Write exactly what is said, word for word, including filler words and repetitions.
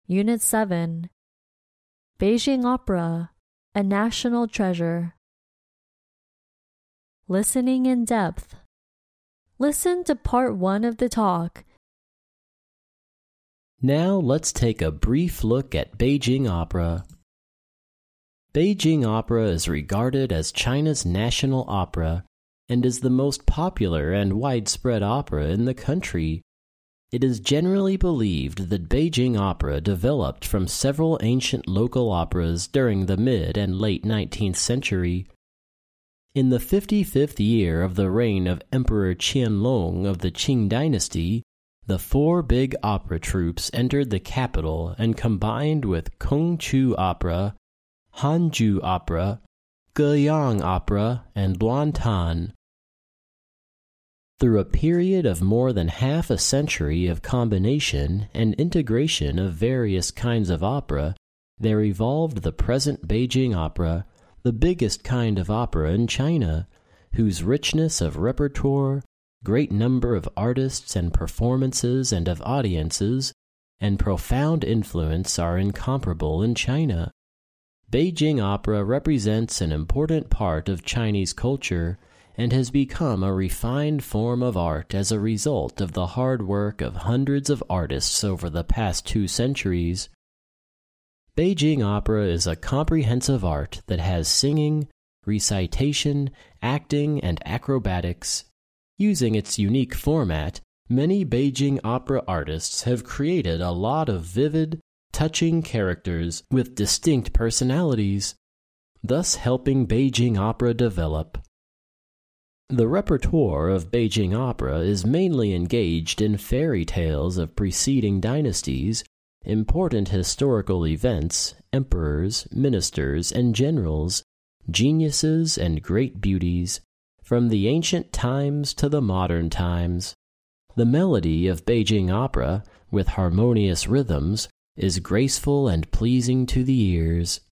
Unit seven. Beijing Opera, a national treasure. Listening in depth. Listen to part one of the talk. Now let's take a brief look at Beijing Opera. Beijing Opera is regarded as China's national opera and is the most popular and widespread opera in the country. It is generally believed that Beijing Opera developed from several ancient local operas during the mid and late nineteenth century. In the fifty-fifth year of the reign of Emperor Qianlong of the Qing dynasty, the four big opera troupes entered the capital and combined with Kongqiu Opera, Hanju Opera, Guiyang Opera, and Luantan. Through a period of more than half a century of combination and integration of various kinds of opera, there evolved the present Beijing Opera, the biggest kind of opera in China, whose richness of repertoire, great number of artists and performances and of audiences, and profound influence are incomparable in China. Beijing Opera represents an important part of Chinese culture and has become a refined form of art as a result of the hard work of hundreds of artists over the past two centuries. Beijing Opera is a comprehensive art that has singing, recitation, acting, and acrobatics. Using its unique format, many Beijing Opera artists have created a lot of vivid, touching characters with distinct personalities, thus helping Beijing Opera develop. The repertoire of Beijing Opera is mainly engaged in fairy tales of preceding dynasties, important historical events, emperors, ministers, and generals, geniuses, and great beauties, from the ancient times to the modern times. The melody of Beijing Opera, with harmonious rhythms, is graceful and pleasing to the ears.